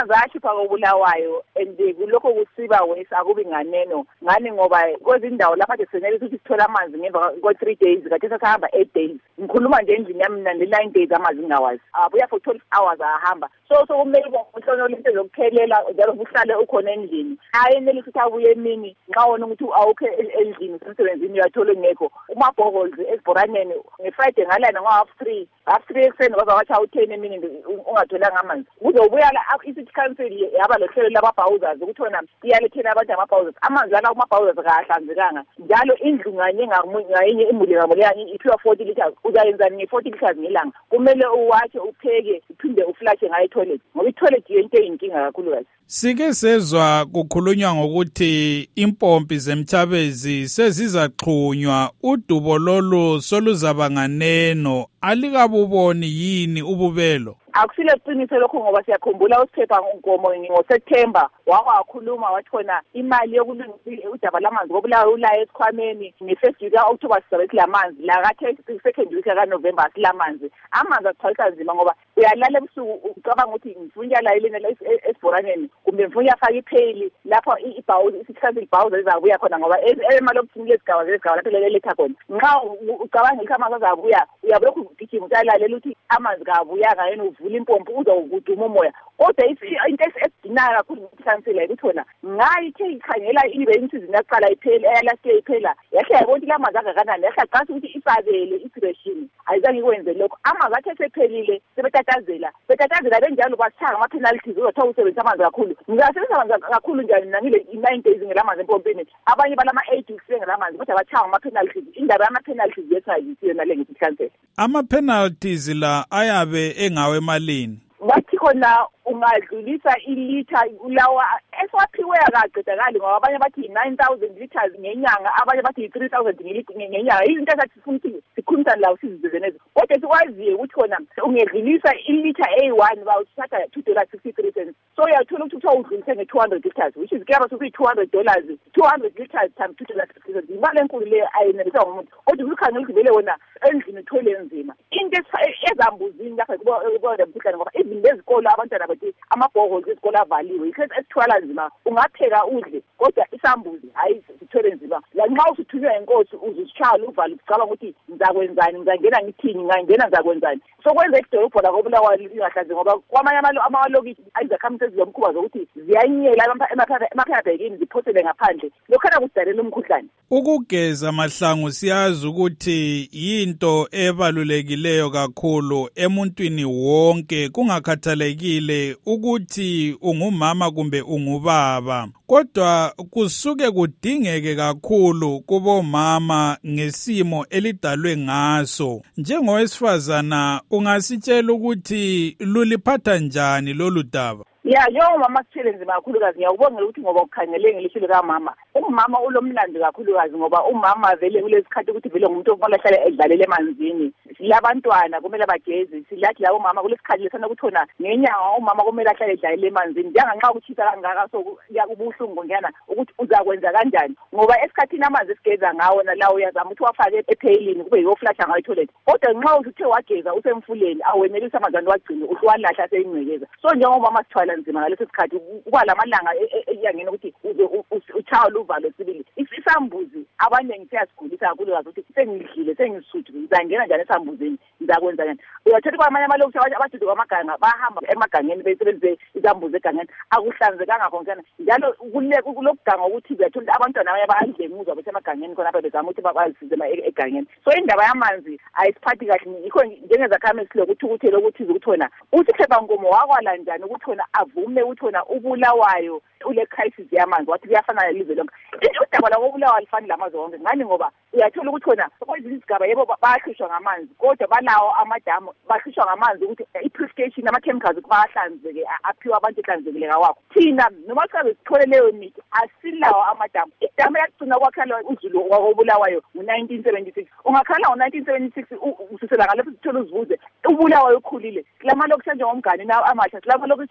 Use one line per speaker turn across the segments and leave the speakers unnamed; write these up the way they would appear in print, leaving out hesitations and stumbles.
amanzi ayakhipha kobulawayo and kulokho kusiba wese akubi nganeno ngani ngoba kwezindawo lapha nje senelisa ukuthi sithola amanzi ngemva ko3 days kade sesahamba 8 days ngikhuluma nje endlini yami mina 9 days amanzi ngawazi abuya for 12 hours ahamba so kumele uhlonole into zokuphelela njalo uhlale ukhona endlini ayenelisa ukuthi abuye emini nxa wona ukuthi awukhe endlini semsebenzini uyathola ngekho umabhokols esibhoraneni ngeFriday ngalana ngo-3 ekseni bazawathi awu-10 emini ungatholanga amanzi uzobuya la i-city council yaba lohlelo lababhawuzers ukuthi wona iyalethela abantu amabhawuzers amanzi lana kumabhawuzers kahlanzekanga njalo indlu ngayinye imuli ngamunye iphiwa 40 liters uzayenzani nge-40 liters ngelanga kumele uwathe upheke uphinde uflashe ngayo itoilet ngoba itoilet yento eyinkinga kakhulukazi.
Sike sezwa kukhulunywa ngokuthi impompi zemthabezi sezizaxhunywa udubo lolu soluzaba nganeno alikabuboni yini ububelo?
Akusile qiniso lokho ngoba siyakhumbula uSiphetha Nkomo ngoSeptember wakhuluma wathi khona imali yokulungisa udaba lamanzi kobulawa ulaye esikhwameni nge1st week kaOctober sizabethi lamanzi la ka 2nd week kaNovember silamanzi amanzi athwalisa nzima ngoba uyalala ebusuku ucabanga ukuthi ngifunya la ilena esibhoraneni kumbe ngifunya afaka ipheli lapha ibhawuzi isikhathi ibhawuzi izabuya khona ngoba emali yokuthini lesigaba lapho leletha khona nxa ucabanga ukuthi amanzi azabuya uyabulokhu ugijima utalalela ukuthi amanzi kabuya ngayena uvula impompi uzawuguduma umoya kodwa into esidinayo kakhulu ngikhansela ukuthi wona ngayithe ikhangela ibe insizini yaqala iphela eyalasiye iphela yahle yabona ukuthi lamanzi angakanani yahle aqasa ukuthi ifakele itireshini ayizange ikwenze lokho amanzi athe sephelile sebetatazela benjalo basithanga ama-penalties uzothiwa usebenzisa amanzi kakhulu ngingasebenzisa amanzi kakhulu njani nangile 9 days ngelamanzi empompini abanye balama-8 weeks ngelamanzi kodwa bathanga ama-penalties indaba yama-penalties yesayisiyo nale ngithi khansela
ama-penalties la ayabe engawe emalini
bathi khona ungadlulisa ilitha lawa eswaphiwe akaqedakali ngoba abanye bathi 9,000 liters ngenyanga abanye bathi 3,000 ngenyanga izinto ezathi futhi sikhulumisa lawo sizizenezo kodwa sikwaziyo ukuthi khona ungedlulisa ilitha A1 bawuthatha $2.63 so uyathola ukuthi udlulise nge200 liters which is kuyaba sokuyi $200 200 liters times $2.63 imali enkulu le ayinelisa ngomuntu kodwa ukukhangela ukuthi vele wona endlini uthole enzima into ezambuzini lapha kuba nemkhuhlane ngoba izinto ezikolo abantwana bathi amabhokols esikole avaliwe isikhathi esithwala nzima ungapheka udle kodwa isambuzi hayi sithwele nzima la nxa usithunywa inkosi uzisitshaya uvalo ucabanga ukuthi ngizakwenzani ngizangena ngithini ngangena ngizakwenzani so kwenza idolobho la kobulawayo ingahlanzi ngoba kwamanye amalokishi izakhamuzi ezilomkhuba zokuthi ziyanyela emaphephabhekini ziphosele ngaphandle lokhana kudalela umkhuhlane.
Ukugeza mahlangu siyazi ukuthi yinto ebalulekileyo kakhulu emuntwini wonke kungakhathalekile ukuthi ungumama kumbe ungubaba kodwa kusuke kudingeke kakhulu kubomama ngesimo elidalwe ngaso njengowesifazana ungasitshela ukuthi luliphatha njani lolu daba?
Ya mama sithele nzima kakhulukazi ngiyakubongela ukuthi ngoba ukhangele ngelihlo likamama umama ulomlando kakhulukazi ngoba umama vele kulesikhathi ukuthi vele ngumuntu okumele ahlale edlalela emanzini silabantwana kumele bageze silathi labo mama kulesikhathi lesana ukuthona ngenyanga umama kumele ahlale edlalela emanzini njenganxa ukuchitha kangaka so kubuhlungu ngiyana ukuthi uzakwenza kanjani ngoba esikhathini amanzi esigeza ngawo nalawo uyazama ukuthi wafake epheyilini kube yoflasha ngayo itoilet kodwa nxa uthe wageza usemfuleni awenelisa amanzi wagcina uhlwalahla seyingcekeza so njengomama sithwala nzima ngaleso sikhathi kuba lamalanga eyangena ukuthi uchawa luvalo sibili isambuzi abaningi siyasigulisa kakhulu kazi ukuthi sengidlile sengisuthu ngizangena njani esambuzini ngizakwenza njani uyathola kwamanye amalokuthi abadudu kwamaganga bahamba emagangeni besebenzise izambuzi egangeni akuhlanzekanga konke njalo kulokuganga ukuthi uyathola abantwana abanye bayadlenguzwa besemagangeni khona bezama ukuthi bazisize egangeni so indaba yamanzi ayisiphathi kahle yikho njengezakhamuzi silokuthi ukuthela ukuthi ukuthona uSiphetha Nkomo wakwala njani ukuthona avume ukuthona ubulawayo ule crisis yamanzi wathi kuyafana nelizwe lonke udaba labo ubulawayo alifani lamazi wonke ngani ngoba uyathola ukuthi khona kwezinye izigaba yebo bayahlishwa ngamanzi kodwa balawo amadamu bahlishwa ngamanzi ukuthi i-purification ama-chemicals kubahlanzeke aphiwa abantu ehlanzekile kawakho thina noma sabe sithole leyo mithi asilawo amadamu idamu yakugcina kwakhala uzulu wabulawayo ngo-1976 ungakhala ngo-1976 ususela ngaleso sithole uzibuze ubulawayo ukhulile silama lokuthi njengomngane nawo amasha silama lokuthi abantu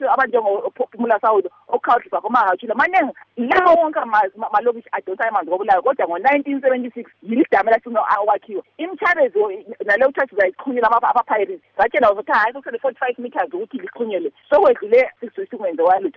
njengophuphumula sawulo okhawuhlisa komahachula maningi lawo wonke amalokishi adonsa amanzi kobulayo kodwa ngo-1976 yili dama lasino okwakhiwa imthabezo naleyo thathi zayichunyela ama-pirates zatshela ukuthi hayi kusele 45 meters ukuthi lixhunyele sokwedlule 66 kwenze walutho